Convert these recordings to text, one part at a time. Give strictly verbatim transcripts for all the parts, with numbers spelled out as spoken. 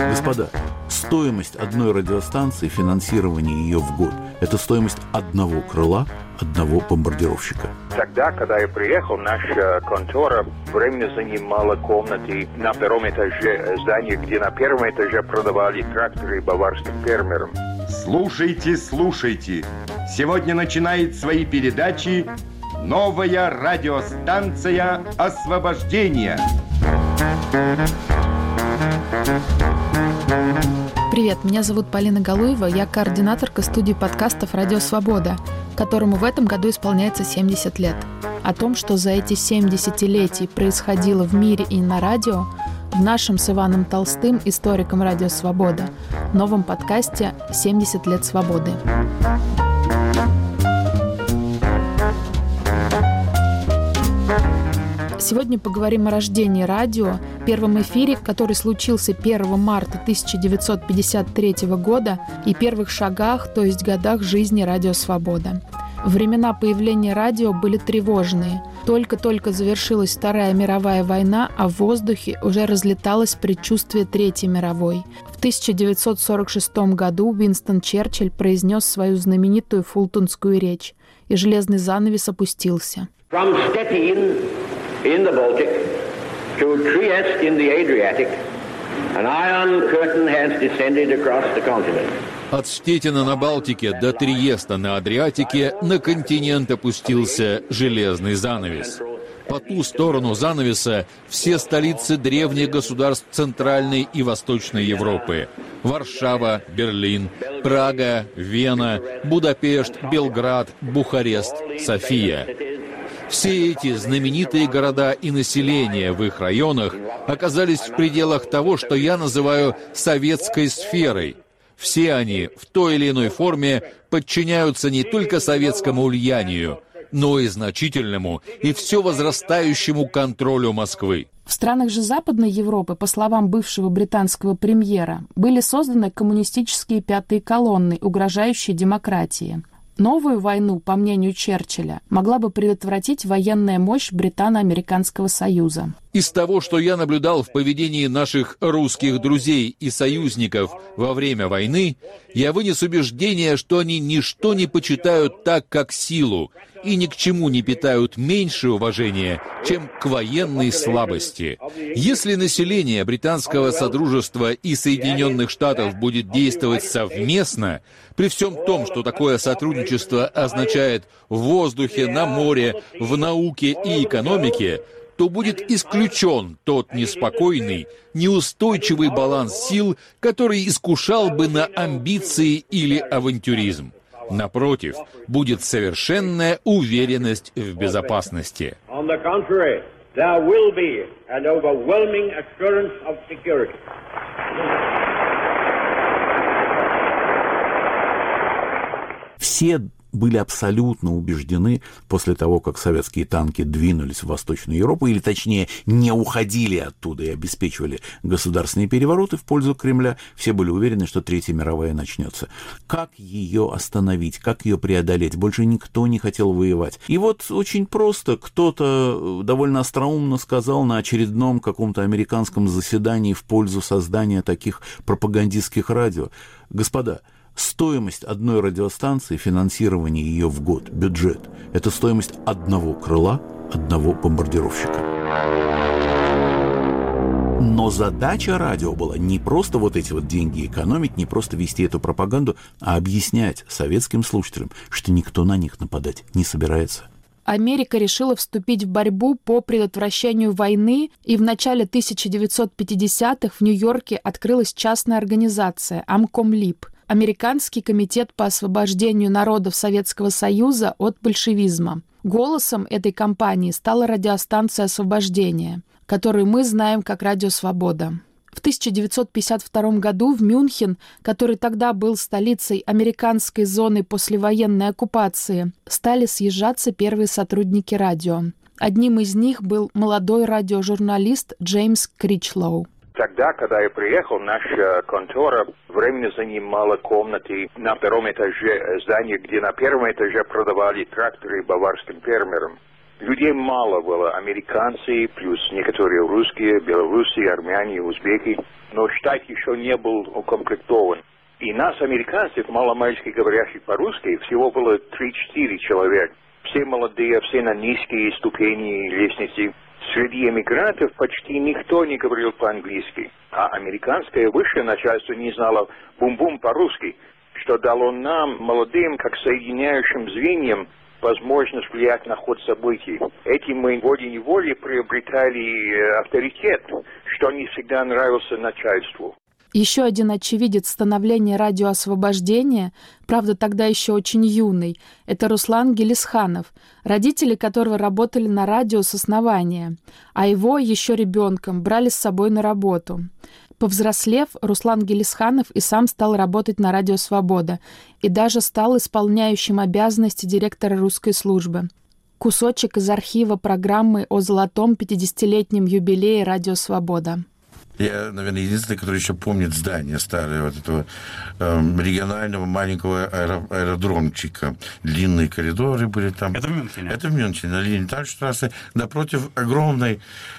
Господа, стоимость одной радиостанции, финансирование ее в год – это стоимость одного крыла, одного бомбардировщика. Тогда, когда я приехал, наша контора временно занимала комнаты на втором этаже здания, где на первом этаже продавали тракторы баварским фермерам. Слушайте, слушайте. Сегодня начинает свои передачи новая радиостанция «Освобождение». Привет, меня зовут Полина Галуева, я координаторка студии подкастов «Радио Свобода», которому в этом году исполняется семьдесят лет. О том, что за эти семь десятилетий происходило в мире и на радио, в нашем с Иваном Толстым, историком «Радио Свобода», новом подкасте «семьдесят лет свободы». Сегодня поговорим о рождении радио, первом эфире, который случился первого марта тысяча девятьсот пятьдесят третьего года, и первых шагах, то есть годах жизни «Радио Свобода». Времена появления радио были тревожные. Только-только завершилась Вторая мировая война, а в воздухе уже разлеталось предчувствие Третьей мировой. В тысяча девятьсот сорок шестом году Уинстон Черчилль произнес свою знаменитую фултонскую речь, и железный занавес опустился. In the Baltic to Trieste in the Adriatic, an iron curtain has descended across the continent. От Штеттина на Балтике до Триеста на Адриатике на континент опустился железный занавес. По ту сторону занавеса все столицы древних государств Центральной и Восточной Европы. Варшава, Берлин, Прага, Вена, Будапешт, Белград, Бухарест, София. Все эти знаменитые города и население в их районах оказались в пределах того, что я называю советской сферой. Все они в той или иной форме подчиняются не только советскому влиянию, но и значительному и все возрастающему контролю Москвы. В странах же Западной Европы, по словам бывшего британского премьера, были созданы коммунистические пятые колонны, угрожающие демократии. Новую войну, по мнению Черчилля, могла бы предотвратить военная мощь Британо-Американского союза. Из того, что я наблюдал в поведении наших русских друзей и союзников во время войны, я вынес убеждение, что они ничто не почитают так, как силу, и ни к чему не питают меньше уважения, чем к военной слабости. Если население Британского Содружества и Соединенных Штатов будет действовать совместно, при всем том, что такое сотрудничество означает в воздухе, на море, в науке и экономике, то будет исключен тот неспокойный, неустойчивый баланс сил, который искушал бы на амбиции или авантюризм. Напротив, будет совершенная уверенность в безопасности. Все были абсолютно убеждены после того, как советские танки двинулись в Восточную Европу, или точнее не уходили оттуда и обеспечивали государственные перевороты в пользу Кремля, все были уверены, что Третья мировая начнется. Как ее остановить, как ее преодолеть? Больше никто не хотел воевать. И вот очень просто кто-то довольно остроумно сказал на очередном каком-то американском заседании в пользу создания таких пропагандистских радио: господа, стоимость одной радиостанции, финансирование ее в год, бюджет – это стоимость одного крыла, одного бомбардировщика. Но задача радио была не просто вот эти вот деньги экономить, не просто вести эту пропаганду, а объяснять советским слушателям, что никто на них нападать не собирается. Америка решила вступить в борьбу по предотвращению войны, и в начале тысяча девятьсот пятидесятых в Нью-Йорке открылась частная организация «Амкомлиб» – Американский комитет по освобождению народов Советского Союза от большевизма. Голосом этой кампании стала радиостанция «Освобождение», которую мы знаем как «Радио Свобода». В тысяча девятьсот пятьдесят втором году в Мюнхен, который тогда был столицей американской зоны послевоенной оккупации, стали съезжаться первые сотрудники радио. Одним из них был молодой радиожурналист Джеймс Кричлоу. Тогда, когда я приехал, наша контора временно занимала комнаты на втором этаже здания, где на первом этаже продавали тракторы баварским фермерам. Людей мало было, американцы, плюс некоторые русские, белорусы, армяне, узбеки, но штат еще не был укомплектован. И нас, американцев, маломальски говорящих по-русски, всего было три-четыре человека. Все молодые, все на низкие ступени лестницы. Среди эмигрантов почти никто не говорил по-английски, а американское высшее начальство не знало бум-бум по-русски, что дало нам, молодым, как соединяющим звеньям, возможность влиять на ход событий. Этим мы волей-неволей приобретали авторитет, что не всегда нравился начальству. Еще один очевидец становления радио «Освобождение», правда, тогда еще очень юный, это Руслан Гелисханов, родители которого работали на радио с основания, а его еще ребенком брали с собой на работу. Повзрослев, Руслан Гелисханов и сам стал работать на радио «Свобода» и даже стал исполняющим обязанности директора русской службы. Кусочек из архива программы о золотом пятидесятилетнем юбилее радио «Свобода». Я, наверное, единственный, который еще помнит здание старое, вот этого э, регионального маленького аэро, аэродромчика. Длинные коридоры были там. Это в Мюнхене? Это в Мюнхене, на Линитальштрассе, напротив огромной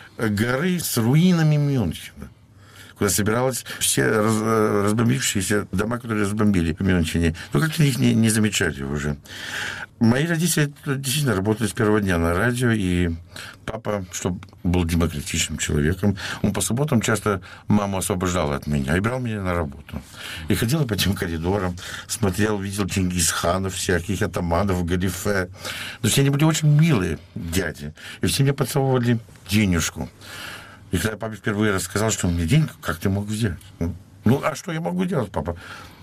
горы с руинами Мюнхена, куда собирались все раз, разбомбившиеся дома, которые разбомбили в Мюнхене. Но как-то их не, не замечали уже. Мои родители действительно работали с первого дня на радио, и папа, что был демократичным человеком, он по субботам часто маму освобождал от меня и брал меня на работу. И ходил по этим коридорам, смотрел, видел Чингисханов, всяких атаманов, галифе. Но все они были очень милые дяди, и все мне подсовывали денежку. И когда папа впервые рассказал, что мне деньги, как ты мог взять? Ну, а что я могу делать, папа?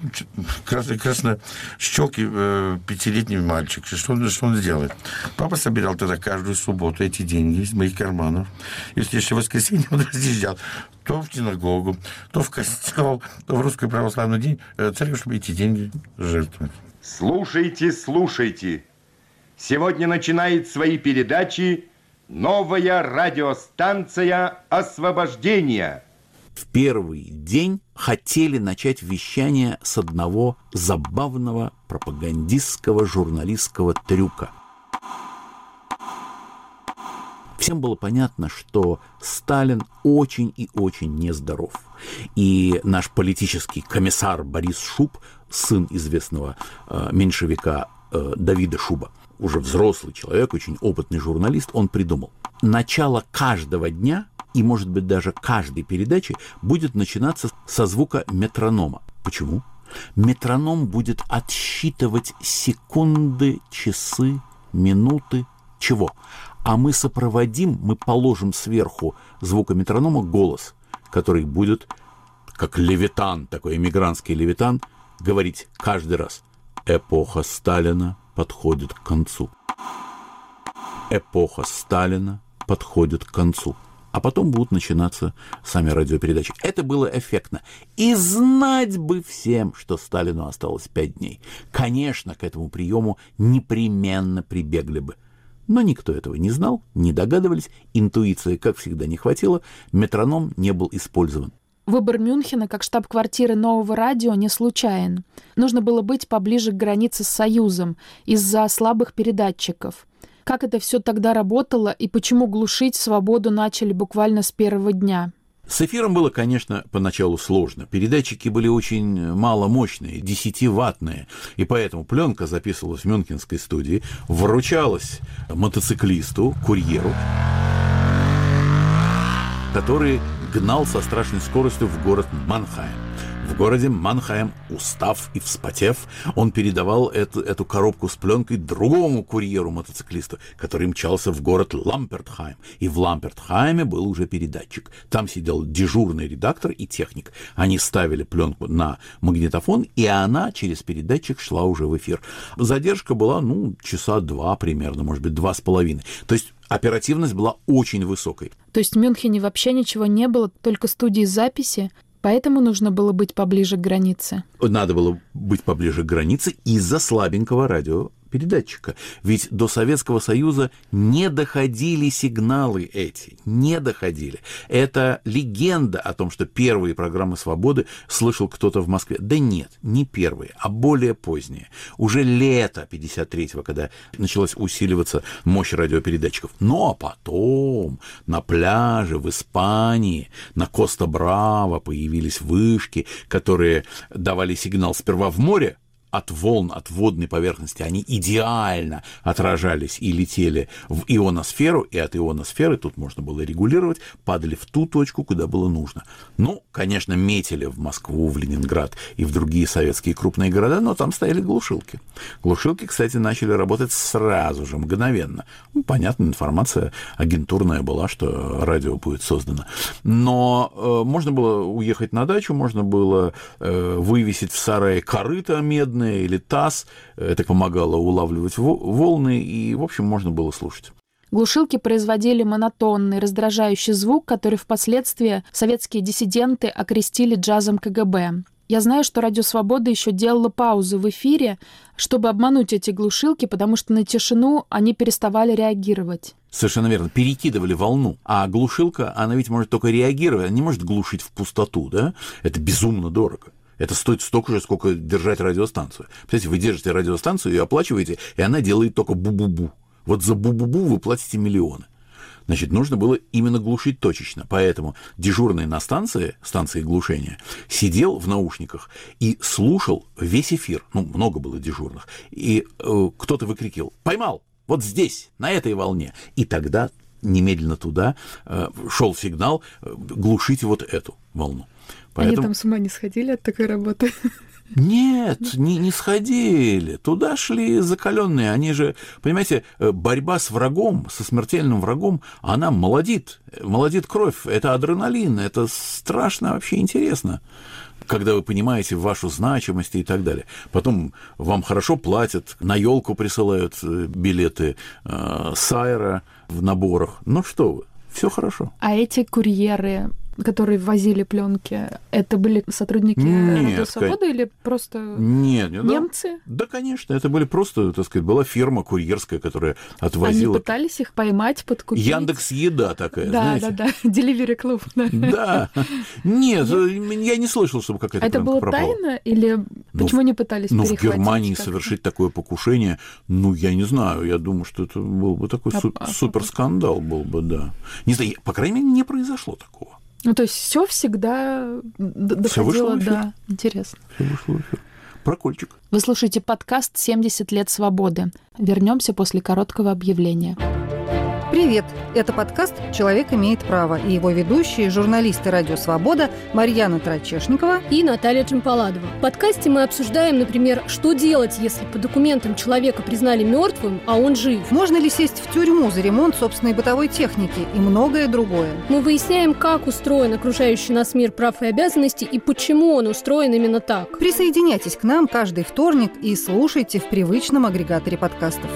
Красно, красно щеки э, пятилетний мальчик. Что он, что он сделает? Папа собирал тогда каждую субботу эти деньги из моих карманов. И в следующее воскресенье он разъезжал то в синагогу, то в костел, то в русский православный день э, церковь, чтобы эти деньги жертвовать. Слушайте, слушайте. Сегодня начинает свои передачи новая радиостанция «Освобождение». В первый день хотели начать вещание с одного забавного пропагандистского журналистского трюка. Всем было понятно, что Сталин очень и очень нездоров. И наш политический комиссар Борис Шуб, сын известного э, меньшевика э, Давида Шуба, уже взрослый человек, очень опытный журналист, он придумал: начало каждого дня и, может быть, даже каждой передачи будет начинаться со звука метронома. Почему? Метроном будет отсчитывать секунды, часы, минуты, чего? А мы сопроводим, мы положим сверху звука метронома голос, который будет, как левитан, такой эмигрантский левитан, говорить каждый раз: эпоха Сталина подходит к концу. Эпоха Сталина подходит к концу. А потом будут начинаться сами радиопередачи. Это было эффектно. И знать бы всем, что Сталину осталось пять дней. Конечно, к этому приему непременно прибегли бы. Но никто этого не знал, не догадывались, интуиции, как всегда, не хватило, метроном не был использован. Выбор Мюнхена как штаб-квартиры нового радио не случайен. Нужно было быть поближе к границе с Союзом из-за слабых передатчиков. Как это все тогда работало и почему глушить свободу начали буквально с первого дня? С эфиром было, конечно, поначалу сложно. Передатчики были очень маломощные, десятиваттные, и поэтому пленка записывалась в мюнхенской студии, вручалась мотоциклисту, курьеру, который гнал со страшной скоростью в город Маннхайм. В городе Маннхайм, устав и вспотев, он передавал эту, эту коробку с пленкой другому курьеру-мотоциклисту, который мчался в город Лампертхайм. И в Лампертхайме был уже передатчик. Там сидел дежурный редактор и техник. Они ставили пленку на магнитофон, и она через передатчик шла уже в эфир. Задержка была, ну, часа два примерно, может быть, два с половиной. То есть оперативность была очень высокой. То есть в Мюнхене вообще ничего не было, только студии записи? Поэтому нужно было быть поближе к границе. Надо было быть поближе к границе из-за слабенького радио радиопередатчика. Ведь до Советского Союза не доходили сигналы эти, не доходили. Это легенда о том, что первые программы «Свободы» слышал кто-то в Москве. Да нет, не первые, а более поздние. Уже лето пятьдесят третьего, когда началась усиливаться мощь радиопередатчиков. Ну, а потом на пляже в Испании, на Коста-Браво появились вышки, которые давали сигнал сперва в море, от волн, от водной поверхности, они идеально отражались и летели в ионосферу, и от ионосферы, тут можно было регулировать, падали в ту точку, куда было нужно. Ну, конечно, метили в Москву, в Ленинград и в другие советские крупные города, но там стояли глушилки. Глушилки, кстати, начали работать сразу же, мгновенно. Ну, понятно, информация агентурная была, что радио будет создано. Но э, можно было уехать на дачу, можно было э, вывесить в сарае корыто медное, или таз, это помогало улавливать волны, и, в общем, можно было слушать. Глушилки производили монотонный, раздражающий звук, который впоследствии советские диссиденты окрестили джазом ка гэ бэ. Я знаю, что Радио Свобода еще делала паузы в эфире, чтобы обмануть эти глушилки, потому что на тишину они переставали реагировать. Совершенно верно. Перекидывали волну. А глушилка, она ведь может только реагировать, она не может глушить в пустоту, да? Это безумно дорого. Это стоит столько же, сколько держать радиостанцию. Представляете, вы держите радиостанцию, ее оплачиваете, и она делает только бу-бу-бу. Вот за бу-бу-бу вы платите миллионы. Значит, нужно было именно глушить точечно. Поэтому дежурный на станции, станции глушения, сидел в наушниках и слушал весь эфир. Ну, много было дежурных. И э, кто-то выкрикивал: «Поймал! Вот здесь, на этой волне!» И тогда немедленно туда э, шел сигнал: э, глушите вот эту волну. Поэтому... Они там с ума не сходили от такой работы? Нет, не, не сходили. Туда шли закаленные. Они же, понимаете, борьба с врагом, со смертельным врагом, она молодит. Молодит кровь. Это адреналин. Это страшно вообще интересно, когда вы понимаете вашу значимость и так далее. Потом вам хорошо платят, на елку присылают билеты э, Сайра в наборах. Ну что вы, все хорошо. А эти курьеры, которые возили пленки, это были сотрудники Радио Свобода или просто нет, нет, немцы? Да, да, конечно, это были просто, так сказать, была фирма курьерская, которая отвозила. Они пытались их поймать, подкупить? Яндекс.Еда такая, да, знаете? Да, да, да, Delivery Club. Да, нет, я не слышал, чтобы какая-то это пленка пропала. Это было тайно или ну, почему не пытались ну, перехватить? Ну, в Германии как-то? совершить такое покушение, ну, я не знаю, я думаю, что это был бы такой а, су- а, суперскандал был бы, да. Не знаю, по крайней мере, не произошло такого. Ну, то есть все всегда доходило до... Интересно. Все вышло в эфир. Прокольчик. Вы слушаете подкаст «семьдесят лет свободы». Вернемся после короткого объявления. Привет! Это подкаст «Человек имеет право» и его ведущие, журналисты «Радио Свобода» Марьяна Трачешникова и Наталья Джампаладова. В подкасте мы обсуждаем, например, что делать, если по документам человека признали мертвым, а он жив. Можно ли сесть в тюрьму за ремонт собственной бытовой техники и многое другое. Мы выясняем, как устроен окружающий нас мир прав и обязанностей и почему он устроен именно так. Присоединяйтесь к нам каждый вторник и слушайте в привычном агрегаторе подкастов.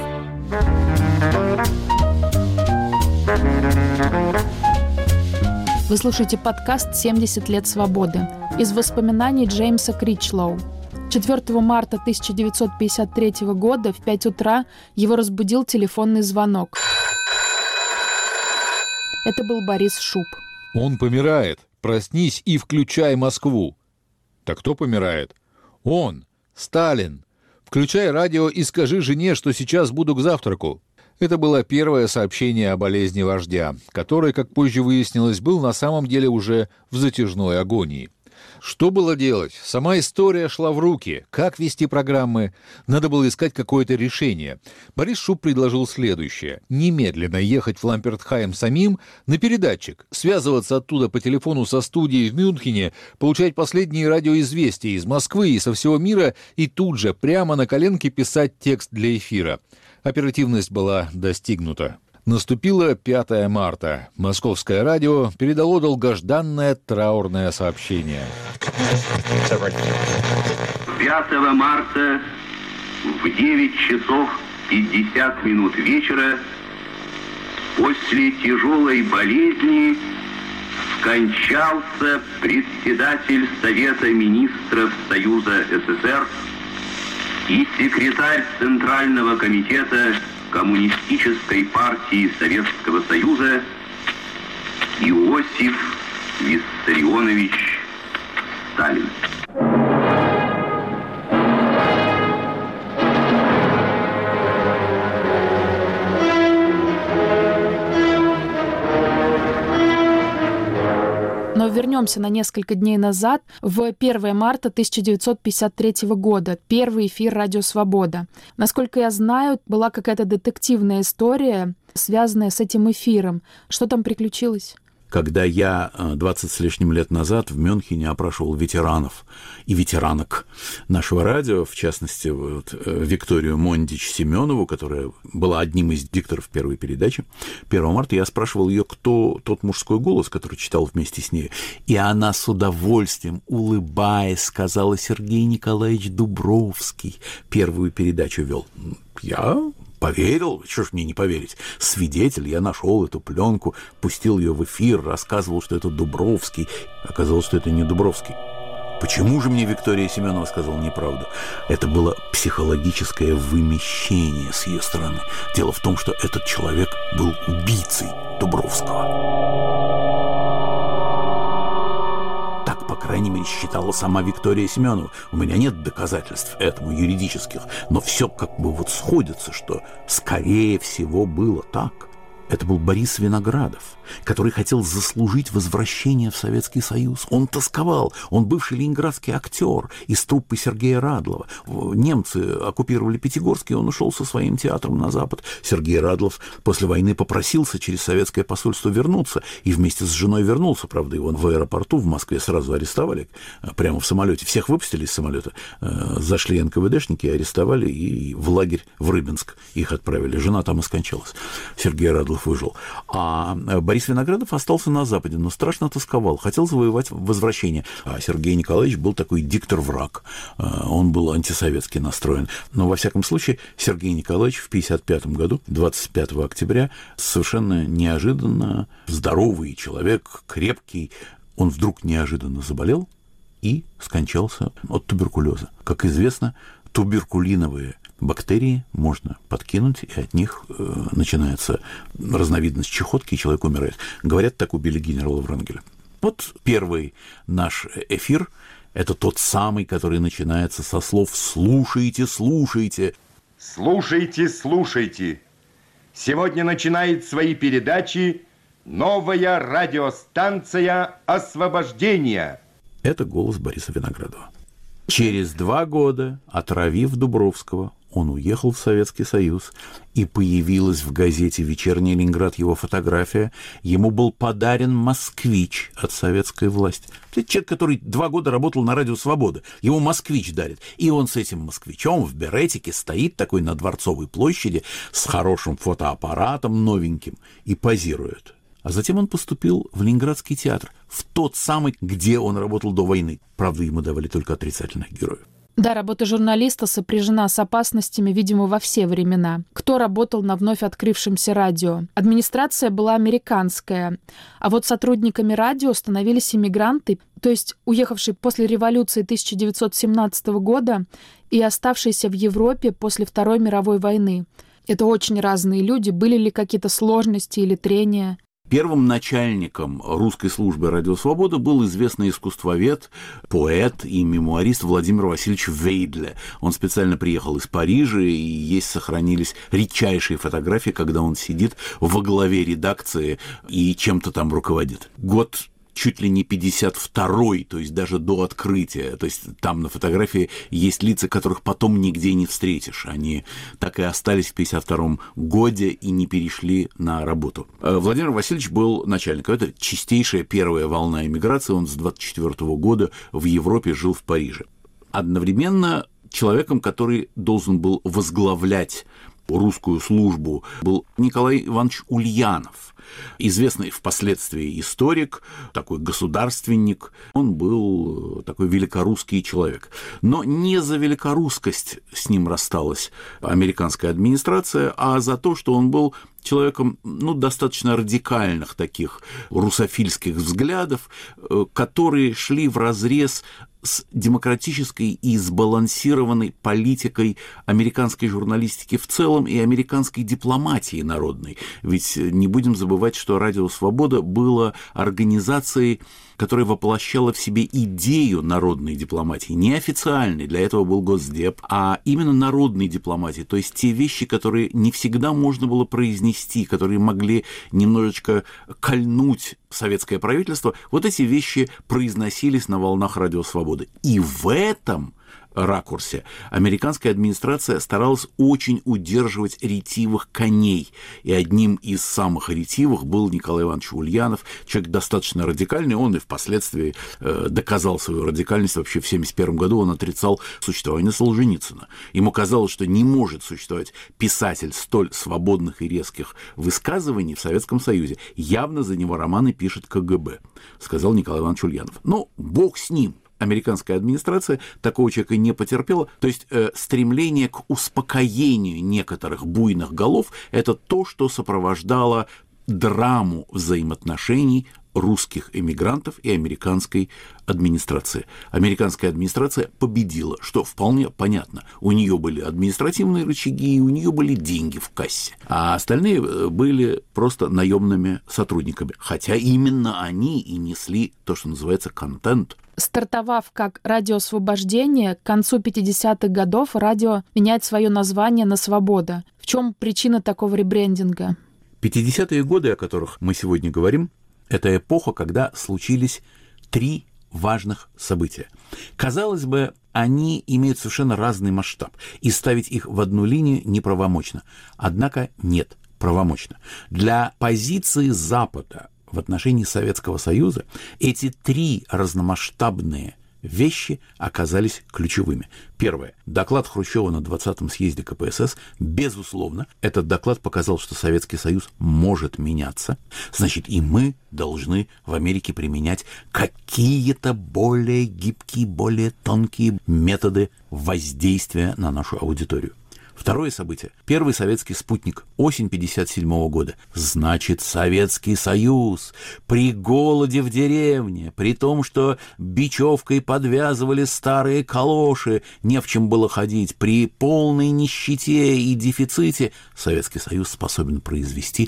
Вы слушаете подкаст «семьдесят лет свободы» из воспоминаний Джеймса Кричлоу. четвёртого марта тысяча девятьсот пятьдесят третьего года в пять утра его разбудил телефонный звонок. Это был Борис Шуб. Он помирает. Проснись и включай Москву. Так кто помирает? Он, Сталин. Включай радио и скажи жене, что сейчас буду к завтраку. Это было первое сообщение о болезни вождя, который, как позже выяснилось, был на самом деле уже в затяжной агонии. Что было делать? Сама история шла в руки. Как вести программы? Надо было искать какое-то решение. Борис Шуб предложил следующее. Немедленно ехать в Лампертхайм самим на передатчик, связываться оттуда по телефону со студией в Мюнхене, получать последние радиоизвестия из Москвы и со всего мира и тут же прямо на коленке писать текст для эфира. Оперативность была достигнута. Наступило пятое марта. Московское радио передало долгожданное траурное сообщение. пятого марта в девять часов пятьдесят минут вечера после тяжелой болезни скончался председатель Совета министров Союза СССР и секретарь Центрального комитета Коммунистической партии Советского Союза Иосиф Виссарионович Сталин. Но вернемся на несколько дней назад, в первое марта тысяча девятьсот пятьдесят третьего года, первый эфир «Радио Свобода». Насколько я знаю, была какая-то детективная история, связанная с этим эфиром. Что там приключилось? Когда я двадцать с лишним лет назад в Мюнхене опрашивал ветеранов и ветеранок нашего радио, в частности, вот, Викторию Мондич-Семенову, которая была одним из дикторов первой передачи, первого марта, я спрашивал ее, кто тот мужской голос, который читал вместе с ней. И она с удовольствием, улыбаясь, сказала: Сергей Николаевич Дубровский первую передачу вел. Я... поверил, что ж мне не поверить. Свидетель, я нашел эту пленку, пустил ее в эфир, рассказывал, что это Дубровский. Оказалось, что это не Дубровский. Почему же мне Виктория Семенова сказала неправду? Это было психологическое вымещение с ее стороны. Дело в том, что этот человек был убийцей Дубровского. Так, по крайней мере, считала сама Виктория Семенова. У меня нет доказательств этому юридических, но все как бы вот сходится, что скорее всего было так. Это был Борис Виноградов, который хотел заслужить возвращение в Советский Союз. Он тосковал. Он бывший ленинградский актер из труппы Сергея Радлова. Немцы оккупировали Пятигорск, и он ушел со своим театром на Запад. Сергей Радлов после войны попросился через советское посольство вернуться, и вместе с женой вернулся. Правда, его в аэропорту в Москве сразу арестовали, прямо в самолете. Всех выпустили из самолета. Зашли эн ка вэ дэшники, арестовали, и в лагерь в Рыбинск их отправили. Жена там и скончалась. Сергей Радлов выжил. А Борис Виноградов остался на Западе, но страшно тосковал, хотел завоевать возвращение. А Сергей Николаевич был такой диктор-враг. Он был антисоветски настроен. Но, во всяком случае, Сергей Николаевич в пятьдесят пятом году, двадцать пятого октября, совершенно неожиданно здоровый человек, крепкий, он вдруг неожиданно заболел и скончался от туберкулеза. Как известно, туберкулиновые бактерии можно подкинуть, и от них э, начинается разновидность чехотки, и человек умирает. Говорят, так убили генерала Врангеля. Вот первый наш эфир – это тот самый, который начинается со слов «слушайте, слушайте». Слушайте, слушайте. Сегодня начинает свои передачи новая радиостанция «Освобождение». Это голос Бориса Виноградова. Через два года, отравив Дубровского, он уехал в Советский Союз, и появилась в газете «Вечерний Ленинград» его фотография. Ему был подарен «Москвич» от советской власти. Это человек, который два года работал на радио «Свобода». Ему «Москвич» дарит. И он с этим «Москвичом» в беретике стоит такой на Дворцовой площади с хорошим фотоаппаратом новеньким и позирует. А затем он поступил в Ленинградский театр, в тот самый, где он работал до войны. Правда, ему давали только отрицательных героев. Да, работа журналиста сопряжена с опасностями, видимо, во все времена. Кто работал на вновь открывшемся радио? Администрация была американская, а вот сотрудниками радио становились иммигранты, то есть уехавшие после революции тысяча девятьсот семнадцатого года и оставшиеся в Европе после Второй мировой войны. Это очень разные люди. Были ли какие-то сложности или трения? Первым начальником русской службы «Радио Свобода» был известный искусствовед, поэт и мемуарист Владимир Васильевич Вейдле. Он специально приехал из Парижа, и есть сохранились редчайшие фотографии, когда он сидит во главе редакции и чем-то там руководит. Год чуть ли не пятьдесят второй, то есть даже до открытия. То есть там на фотографии есть лица, которых потом нигде не встретишь. Они так и остались в пятьдесят втором годе и не перешли на работу. Владимир Васильевич был начальником. Это чистейшая первая волна эмиграции. Он с двадцать четвёртого года в Европе жил в Париже. Одновременно человеком, который должен был возглавлять русскую службу, был Николай Иванович Ульянов, известный впоследствии историк, такой государственник. Он был такой великорусский человек. Но не за великорусскость с ним рассталась американская администрация, а за то, что он был человеком, ну, достаточно радикальных таких русофильских взглядов, которые шли вразрез с демократической и сбалансированной политикой американской журналистики в целом и американской дипломатии народной. Ведь не будем забывать, что «Радио Свобода» было организацией, которая воплощала в себе идею народной дипломатии, не официальной, для этого был Госдеп, а именно народной дипломатии, то есть те вещи, которые не всегда можно было произнести, которые могли немножечко кольнуть советское правительство, вот эти вещи произносились на волнах «Радио Свободы». И в этом ракурсе американская администрация старалась очень удерживать ретивых коней. И одним из самых ретивых был Николай Иванович Ульянов, человек достаточно радикальный, он и впоследствии э, доказал свою радикальность. Вообще в семьдесят первом году он отрицал существование Солженицына. Ему казалось, что не может существовать писатель столь свободных и резких высказываний в Советском Союзе. Явно за него романы пишет ка гэ бэ, сказал Николай Иванович Ульянов. Ну, бог с ним. Американская администрация такого человека не потерпела. То есть э, стремление к успокоению некоторых буйных голов – это то, что сопровождало драму взаимоотношений русских эмигрантов и американской администрации. Американская администрация победила, что вполне понятно. У нее были административные рычаги, у нее были деньги в кассе, а остальные были просто наемными сотрудниками. Хотя именно они и несли то, что называется контент. Стартовав как «Радио Освобождение», к концу пятидесятых годов радио меняет свое название на «Свобода». В чем причина такого ребрендинга? пятидесятые годы, о которых мы сегодня говорим, это эпоха, когда случились три важных события. Казалось бы, они имеют совершенно разный масштаб, и ставить их в одну линию неправомочно. Однако нет, правомочно. Для позиции Запада в отношении Советского Союза эти три разномасштабные вещи оказались ключевыми. Первое. Доклад Хрущева на двадцатом съезде ка пэ эс эс. Безусловно, этот доклад показал, что Советский Союз может меняться. Значит, и мы должны в Америке применять какие-то более гибкие, более тонкие методы воздействия на нашу аудиторию. Второе событие. Первый советский спутник. Осень пятьдесят седьмого года. Значит, Советский Союз при голоде в деревне, при том, что бечевкой подвязывали старые калоши, не в чем было ходить, при полной нищете и дефиците, Советский Союз способен произвести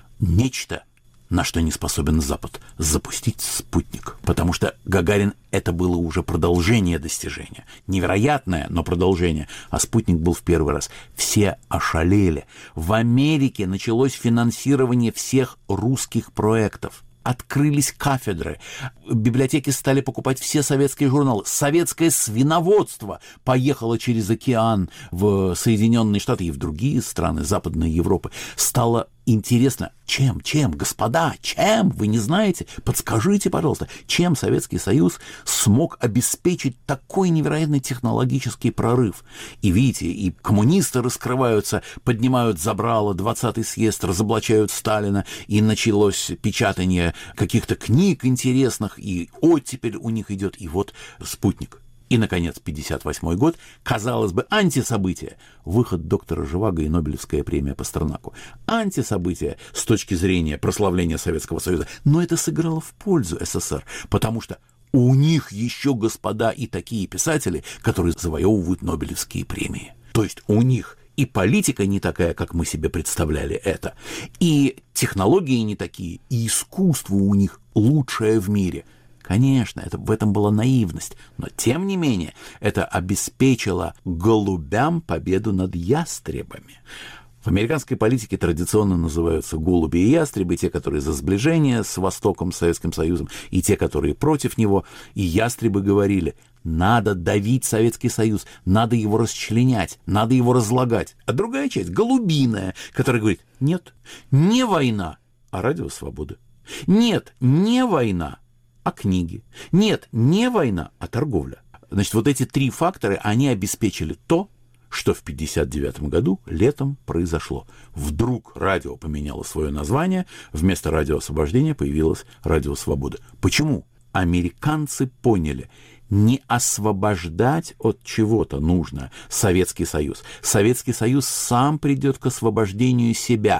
нечто, на что не способен Запад – запустить спутник. Потому что Гагарин – это было уже продолжение достижения. Невероятное, но продолжение. А спутник был в первый раз. Все ошалели. В Америке началось финансирование всех русских проектов. Открылись кафедры, библиотеки стали покупать все советские журналы. Советское свиноводство поехало через океан в Соединенные Штаты и в другие страны Западной Европы. Стало интересно, чем, чем, господа, чем, вы не знаете? Подскажите, пожалуйста, чем Советский Союз смог обеспечить такой невероятный технологический прорыв? И видите, и коммунисты раскрываются, поднимают забрало, двадцатый съезд, разоблачают Сталина, и началось печатание каких-то книг интересных, и оттепель у них идет, и вот спутник. И, наконец, пятьдесят восьмой год, казалось бы, антисобытие. Выход доктора Живаго и Нобелевская премия Пастернаку. Антисобытие с точки зрения прославления Советского Союза. Но это сыграло в пользу эс эс эс, потому что у них еще, господа, и такие писатели, которые завоевывают Нобелевские премии. То есть у них и политика не такая, как мы себе представляли это, и технологии не такие, и искусство у них лучшее в мире. Конечно, это, в этом была наивность, но тем не менее это обеспечило голубям победу над ястребами. В американской политике традиционно называются голуби и ястребы, те, которые за сближение с Востоком, с Советским Союзом, и те, которые против него. И ястребы говорили: надо давить Советский Союз, надо его расчленять, надо его разлагать. А другая часть, голубиная, которая говорит: нет, не война, а радио свободы. Нет, не война, а книги. Нет, не война, а торговля. Значит, вот эти три фактора, они обеспечили то, что в пятьдесят девятом году летом произошло. Вдруг радио поменяло свое название, вместо «Радио Освобождения» появилось «Радио Свобода». Почему? Американцы поняли, не освобождать от чего-то нужно Советский Союз. Советский Союз сам придет к освобождению себя.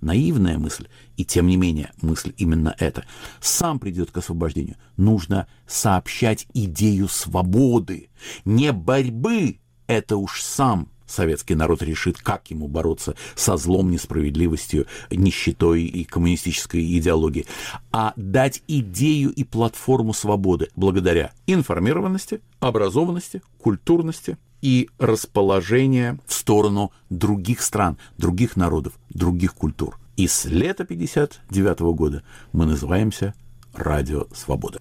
наивная мысль, и тем не менее мысль именно эта, сам придет к освобождению. Нужно сообщать идею свободы, не борьбы. Это уж сам советский народ решит, как ему бороться со злом, несправедливостью, нищетой и коммунистической идеологией, а дать идею и платформу свободы благодаря информированности, образованности, культурности и расположения в сторону других стран, других народов, других культур. И с лета пятьдесят девятого года мы называемся «Радио Свобода».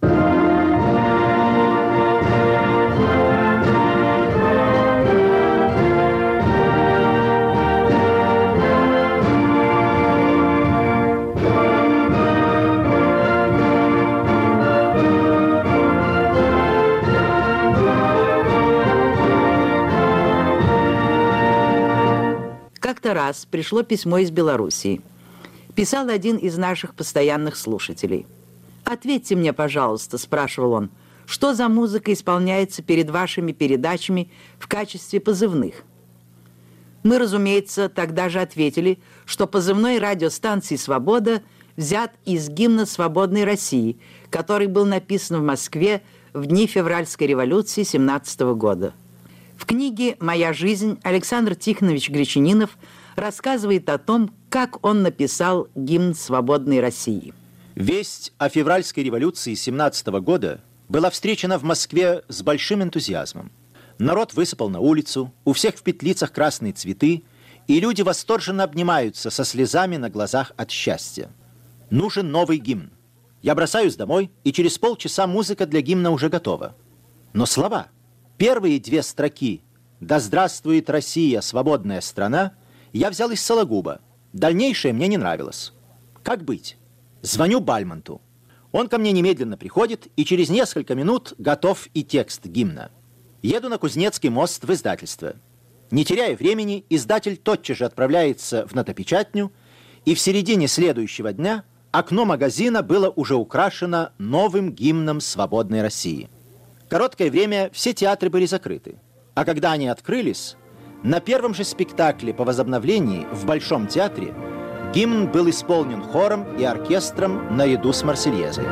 Как-то раз пришло письмо из Белоруссии. Писал один из наших постоянных слушателей. «Ответьте мне, пожалуйста», — спрашивал он, «что за музыка исполняется перед вашими передачами в качестве позывных?» Мы, разумеется, тогда же ответили, что позывной радиостанции «Свобода» взят из гимна «Свободной России», который был написан в Москве в дни февральской революции семнадцатого года. В книге «Моя жизнь» Александр Тихонович Гречанинов рассказывает о том, как он написал гимн «Свободной России». Весть о февральской революции семнадцатого года была встречена в Москве с большим энтузиазмом. Народ высыпал на улицу, у всех в петлицах красные цветы, и люди восторженно обнимаются со слезами на глазах от счастья. Нужен новый гимн. Я бросаюсь домой, и через полчаса музыка для гимна уже готова. Но слова... Первые две строки «Да здравствует Россия, свободная страна» я взял из Сологуба. Дальнейшее мне не нравилось. Как быть? Звоню Бальмонту. Он ко мне немедленно приходит, и через несколько минут готов и текст гимна. Еду на Кузнецкий мост в издательство. Не теряя времени, издатель тотчас же отправляется в нотопечатню, и в середине следующего дня окно магазина было уже украшено новым гимном свободной России. Короткое время все театры были закрыты, а когда они открылись, на первом же спектакле по возобновлении в Большом театре гимн был исполнен хором и оркестром наряду с «Марсельезой».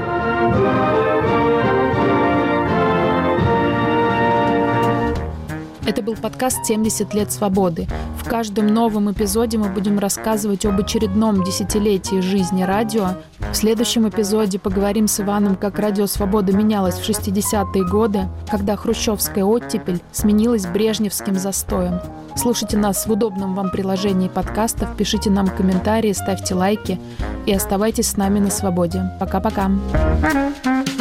Это был подкаст «семьдесят лет свободы». В каждом новом эпизоде мы будем рассказывать об очередном десятилетии жизни радио. В следующем эпизоде поговорим с Иваном, как радио «Свобода» менялось в шестидесятые годы, когда хрущевская оттепель сменилась брежневским застоем. Слушайте нас в удобном вам приложении подкастов, пишите нам комментарии, ставьте лайки и оставайтесь с нами на свободе. Пока-пока.